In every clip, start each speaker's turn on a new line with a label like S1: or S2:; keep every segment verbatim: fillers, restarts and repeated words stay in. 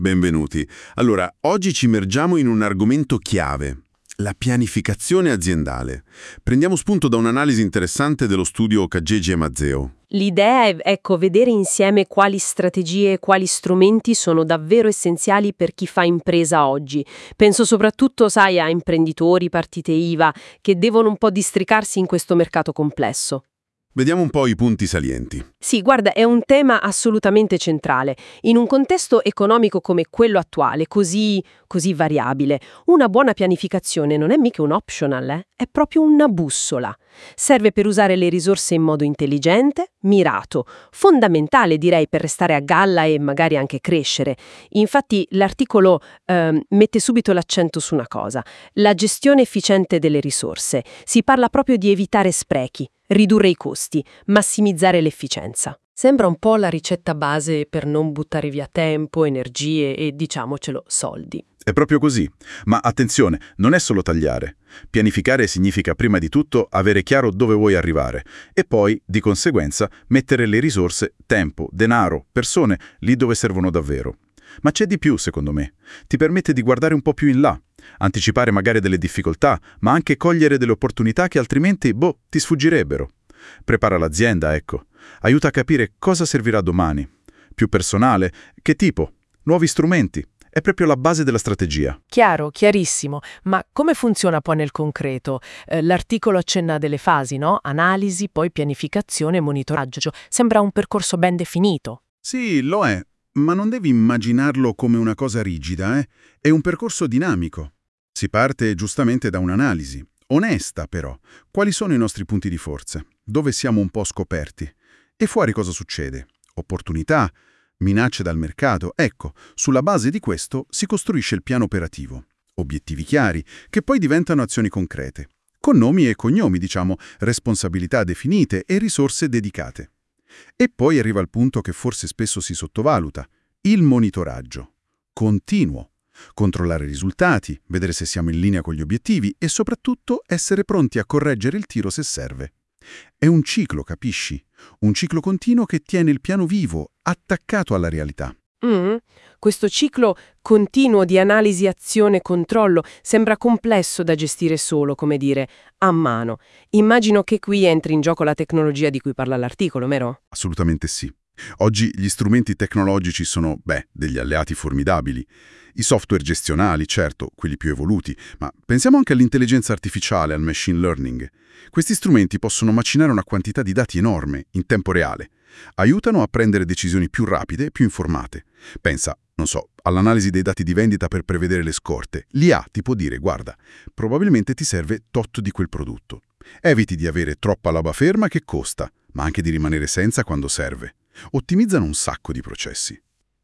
S1: Benvenuti. Allora, oggi ci immergiamo in un argomento chiave, la pianificazione aziendale. Prendiamo spunto da un'analisi interessante dello studio Cagegi e Mazzeo.
S2: L'idea è, ecco, vedere insieme quali strategie e quali strumenti sono davvero essenziali per chi fa impresa oggi. Penso soprattutto, sai, a imprenditori, partite I V A, che devono un po' districarsi in questo mercato complesso.
S1: Vediamo un po' i punti salienti.
S2: Sì, guarda, è un tema assolutamente centrale. In un contesto economico come quello attuale, così, così variabile, una buona pianificazione non è mica un optional, eh? È proprio una bussola. Serve per usare le risorse in modo intelligente, mirato, fondamentale direi per restare a galla e magari anche crescere. Infatti l'articolo eh, mette subito l'accento su una cosa, la gestione efficiente delle risorse. Si parla proprio di evitare sprechi, ridurre i costi, massimizzare l'efficienza. Sembra un po' la ricetta base per non buttare via tempo, energie e, diciamocelo, soldi.
S3: È proprio così. Ma attenzione, non è solo tagliare. Pianificare significa prima di tutto avere chiaro dove vuoi arrivare e poi, di conseguenza, mettere le risorse, tempo, denaro, persone lì dove servono davvero. Ma c'è di più, secondo me. Ti permette di guardare un po' più in là, anticipare magari delle difficoltà, ma anche cogliere delle opportunità che altrimenti, boh, ti sfuggirebbero. Prepara l'azienda, ecco. Aiuta a capire cosa servirà domani. Più personale? Che tipo? Nuovi strumenti? È proprio la base della strategia.
S4: Chiaro, chiarissimo. Ma come funziona poi nel concreto? Eh, l'articolo accenna delle fasi, no? Analisi, poi pianificazione e monitoraggio. Sembra un percorso ben definito.
S5: Sì, lo è, ma non devi immaginarlo come una cosa rigida, eh? È un percorso dinamico. Si parte giustamente da un'analisi. Onesta, però. Quali sono i nostri punti di forza? Dove siamo un po' scoperti? E fuori cosa succede? Opportunità? Minacce dal mercato? Ecco, sulla base di questo si costruisce il piano operativo. Obiettivi chiari, che poi diventano azioni concrete. Con nomi e cognomi, diciamo, responsabilità definite e risorse dedicate. E poi arriva il punto che forse spesso si sottovaluta, il monitoraggio. Continuo. Controllare i risultati, vedere se siamo in linea con gli obiettivi e soprattutto essere pronti a correggere il tiro se serve. È un ciclo, capisci? Un ciclo continuo che tiene il piano vivo, attaccato alla realtà.
S2: Mm, questo ciclo continuo di analisi, azione, controllo sembra complesso da gestire solo, come dire, a mano. Immagino che qui entri in gioco la tecnologia di cui parla l'articolo, vero?
S5: Assolutamente sì. Oggi gli strumenti tecnologici sono, beh, degli alleati formidabili. I software gestionali, certo, quelli più evoluti, ma pensiamo anche all'intelligenza artificiale, al machine learning. Questi strumenti possono macinare una quantità di dati enorme, in tempo reale. Aiutano a prendere decisioni più rapide e più informate. Pensa, non so, all'analisi dei dati di vendita per prevedere le scorte. L'I A ti può dire, guarda, probabilmente ti serve tot di quel prodotto. Eviti di avere troppa roba ferma che costa, ma anche di rimanere senza quando serve. Ottimizzano un sacco di processi.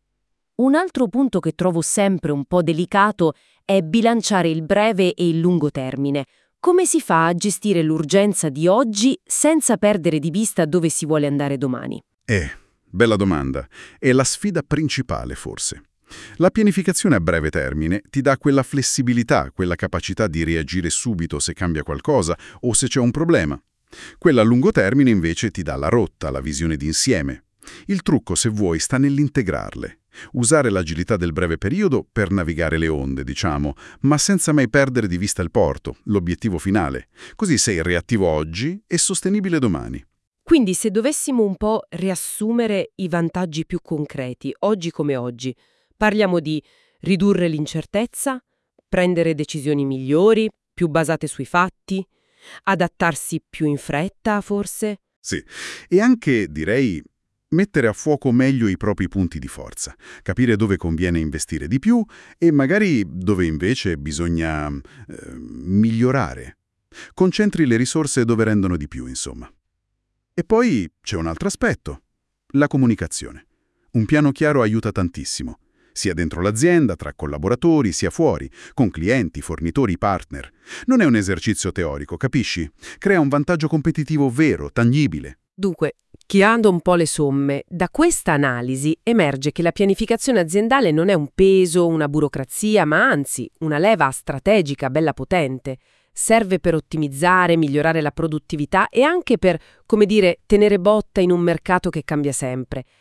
S2: Un altro punto che trovo sempre un po' delicato è bilanciare il breve e il lungo termine. Come si fa a gestire l'urgenza di oggi senza perdere di vista dove si vuole andare domani?
S5: Eh, bella domanda. È la sfida principale, forse. La pianificazione a breve termine ti dà quella flessibilità, quella capacità di reagire subito se cambia qualcosa o se c'è un problema. Quella a lungo termine invece ti dà la rotta, la visione d'insieme. Il trucco, se vuoi, sta nell'integrarle. Usare l'agilità del breve periodo per navigare le onde, diciamo, ma senza mai perdere di vista il porto, l'obiettivo finale. Così sei reattivo oggi e sostenibile domani.
S2: Quindi se dovessimo un po' riassumere i vantaggi più concreti, oggi come oggi, parliamo di ridurre l'incertezza, prendere decisioni migliori, più basate sui fatti, adattarsi più in fretta, forse?
S5: Sì, e anche, direi, mettere a fuoco meglio i propri punti di forza, capire dove conviene investire di più e magari dove invece bisogna eh, migliorare. Concentri le risorse dove rendono di più, insomma. E poi c'è un altro aspetto, la comunicazione. Un piano chiaro aiuta tantissimo, sia dentro l'azienda, tra collaboratori, sia fuori, con clienti, fornitori, partner. Non è un esercizio teorico, capisci? Crea un vantaggio competitivo vero, tangibile.
S2: Dunque, tirando un po' le somme, da questa analisi emerge che la pianificazione aziendale non è un peso, una burocrazia, ma anzi una leva strategica bella potente. Serve per ottimizzare, migliorare la produttività e anche per, come dire, tenere botta in un mercato che cambia sempre.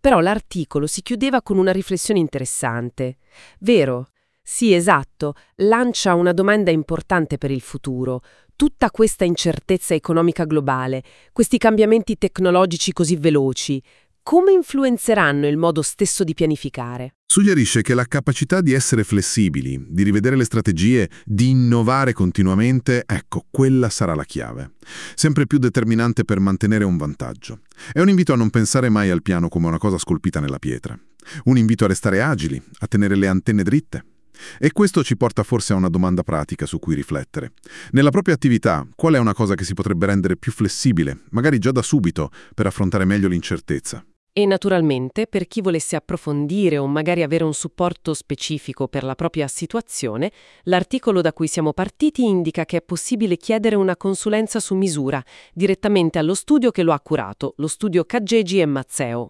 S2: Però l'articolo si chiudeva con una riflessione interessante. Vero? Sì, esatto, lancia una domanda importante per il futuro. Tutta questa incertezza economica globale, questi cambiamenti tecnologici così veloci, come influenzeranno il modo stesso di pianificare?
S1: Suggerisce che la capacità di essere flessibili, di rivedere le strategie, di innovare continuamente, ecco, quella sarà la chiave. Sempre più determinante per mantenere un vantaggio. È un invito a non pensare mai al piano come una cosa scolpita nella pietra. Un invito a restare agili, a tenere le antenne dritte. E questo ci porta forse a una domanda pratica su cui riflettere. Nella propria attività, qual è una cosa che si potrebbe rendere più flessibile, magari già da subito, per affrontare meglio l'incertezza?
S2: E naturalmente, per chi volesse approfondire o magari avere un supporto specifico per la propria situazione, l'articolo da cui siamo partiti indica che è possibile chiedere una consulenza su misura direttamente allo studio che lo ha curato, lo studio K G G e Mazzeo.